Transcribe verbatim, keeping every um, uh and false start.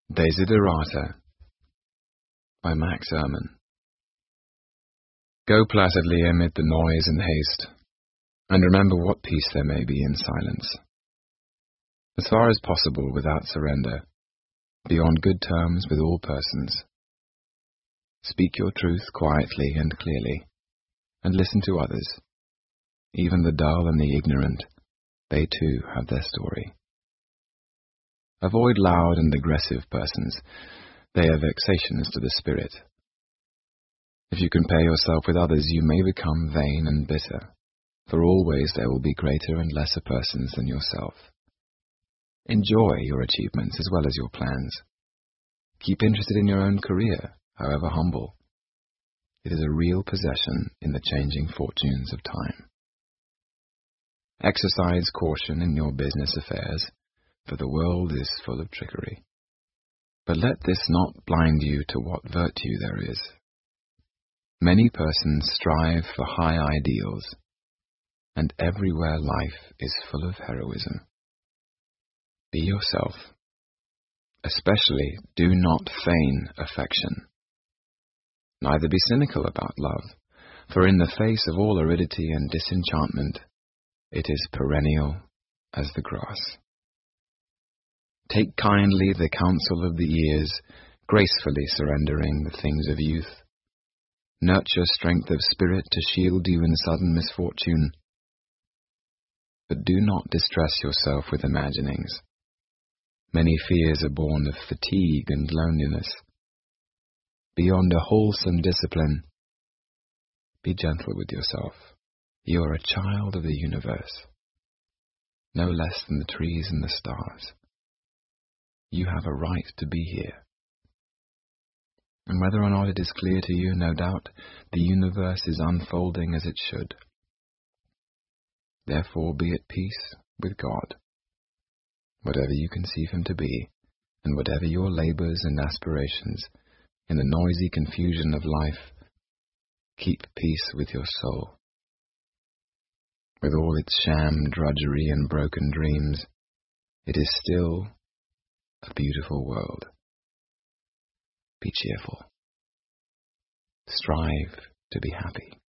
Desiderata by Max Ehrmann. Go placidly amid the noise and haste, and remember what peace there may be in silence. As far as possible without surrender, be on good terms with all persons. Speak your truth quietly and clearly, and listen to others. Even the dull and the ignorant, they too have their story. Avoid loud and aggressive persons. They are vexations to the spirit. If you compare yourself with others, you may become vain and bitter, for always there will be greater and lesser persons than yourself. Enjoy your achievements as well as your plans. Keep interested in your own career, however humble. It is a real possession in the changing fortunes of time. Exercise caution in your business affairs, for the world is full of trickery. But let this not blind you to what virtue there is. Many persons strive for high ideals, and everywhere life is full of heroism. Be yourself. Especially do not feign affection. Neither be cynical about love, for in the face of all aridity and disenchantment, it is perennial as the grass. Take kindly the counsel of the years, gracefully surrendering the things of youth. Nurture strength of spirit to shield you in sudden misfortune. But do not distress yourself with imaginings. Many fears are born of fatigue and loneliness. Beyond a wholesome discipline, be gentle with yourself. You are a child of the universe, no less than the trees and the stars. You have a right to be here. And whether or not it is clear to you, no doubt, the universe is unfolding as it should. Therefore be at peace with God. Whatever you conceive him to be, and whatever your labors and aspirations, in the noisy confusion of life, keep peace with your soul. With all its sham drudgery and broken dreams, it is still a beautiful world. Be cheerful. Strive to be happy.